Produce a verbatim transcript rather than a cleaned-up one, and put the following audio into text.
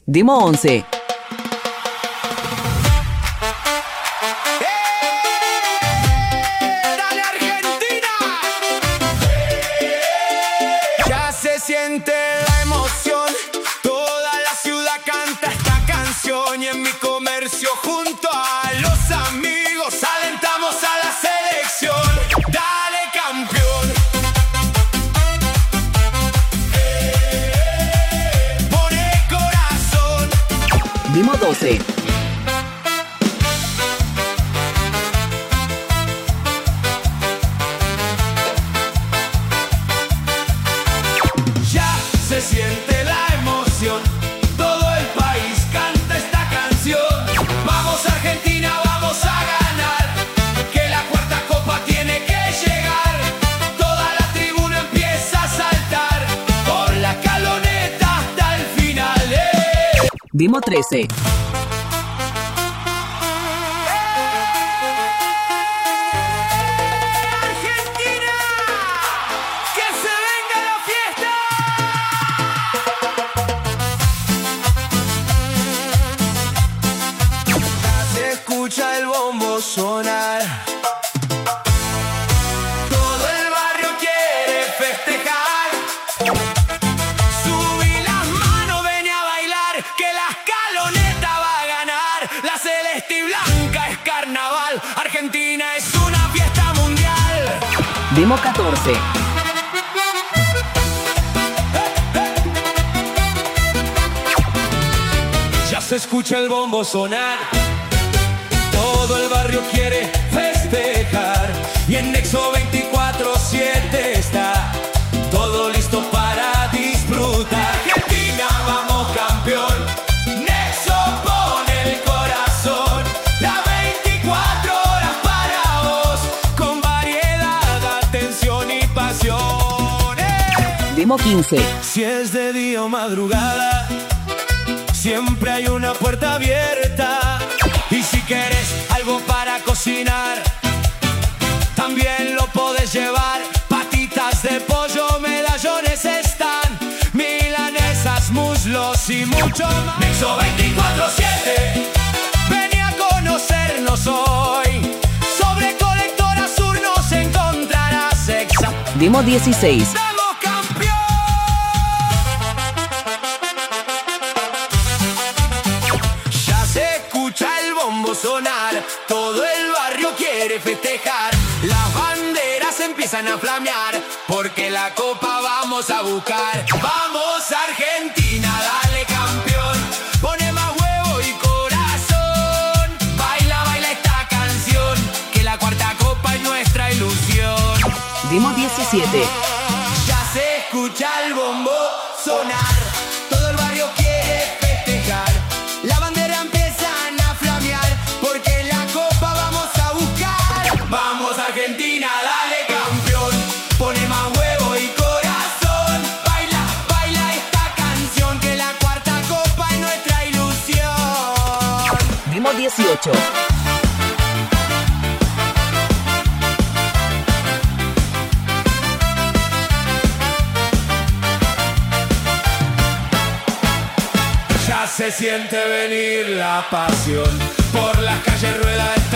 Dimo once. Siente la emoción, toda la ciudad canta esta canción y en mi comercio junto a los amigos alentamos a la selección. Dale campeón, eh, pone corazón. Dimo doce. Se siente la emoción, todo el país canta esta canción. Vamos Argentina, vamos a ganar, que la cuarta copa tiene que llegar. Toda la tribuna empieza a saltar, por la escaloneta hasta el final. ¡Eh! Dimo trece. Escucha el bombo sonar, todo el barrio quiere festejar. Subí las manos, ven a bailar, que la escaloneta va a ganar. La celeste y blanca es carnaval, Argentina es una fiesta mundial. Dimo catorce. Ya se escucha el bombo sonar, todo el barrio quiere festejar y en Nexo veinticuatro siete está todo listo para disfrutar. Argentina, vamos campeón, Nexo pone el corazón, las veinticuatro horas para vos, con variedad, atención y pasión. ¡Eh! Dimo quince. Si es de día o madrugada, siempre hay una puerta abierta. Y si quieres algo para cocinar, también lo podés llevar. Patitas de pollo, medallones están, milanesas, muslos y mucho más. Nexo veinticuatro siete, vení a conocernos hoy. Sobre Colectora Sur nos encontrarás exacto. Dimo dieciséis. Sonar, todo el barrio quiere festejar, las banderas empiezan a flamear, porque la copa vamos a buscar. Vamos Argentina, dale campeón, pone más huevo y corazón, baila, baila esta canción, que la cuarta copa es nuestra ilusión. Dimo diecisiete. Ya se escucha el bombo sonar, todo el barrio quiere festejar, la bandera empiezan a flamear, porque la copa vamos a buscar. Vamos Argentina, dale campeón, pone más huevo y corazón, baila, baila esta canción, que la cuarta copa es nuestra ilusión. Dimo dieciocho. Ya se siente venir la pasión, por las calles rueda el